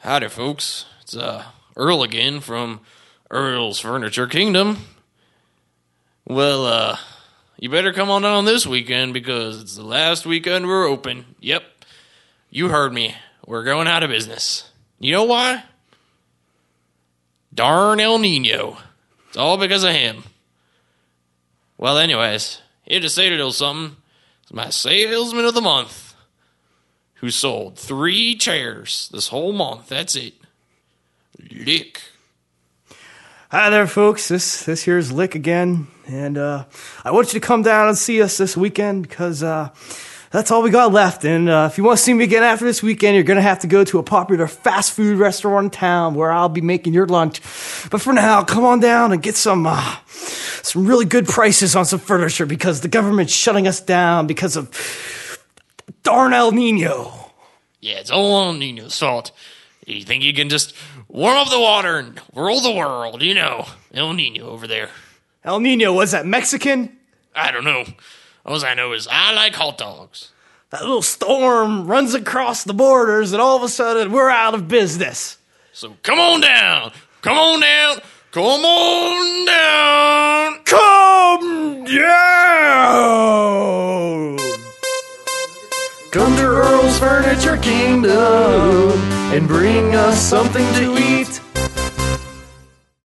Howdy, folks. It's Earl again from Earl's Furniture Kingdom. Well, you better come on down this weekend because it's the last weekend we're open. Yep, you heard me. We're going out of business. You know why? Darn El Nino. It's all because of him. Well, anyways, here to say a little something. It's my salesman of the month, who sold 3 chairs this whole month. That's it. Lick. Hi there, folks. This here's Lick again, and I want you to come down and see us this weekend because that's all we got left. And if you want to see me again after this weekend, you're gonna have to go to a popular fast food restaurant in town where I'll be making your lunch. But for now, come on down and get some really good prices on some furniture because the government's shutting us down because of darn El Nino. Yeah, it's all El Nino's fault. You think you can just warm up the water and rule the world, you know. El Nino over there. El Nino, was that Mexican? I don't know. All I know is I like hot dogs. That little storm runs across the borders and all of a sudden we're out of business. So come on down. Come on down. Come on down. Come down. Come to Earl's Furniture Kingdom and bring us something to eat.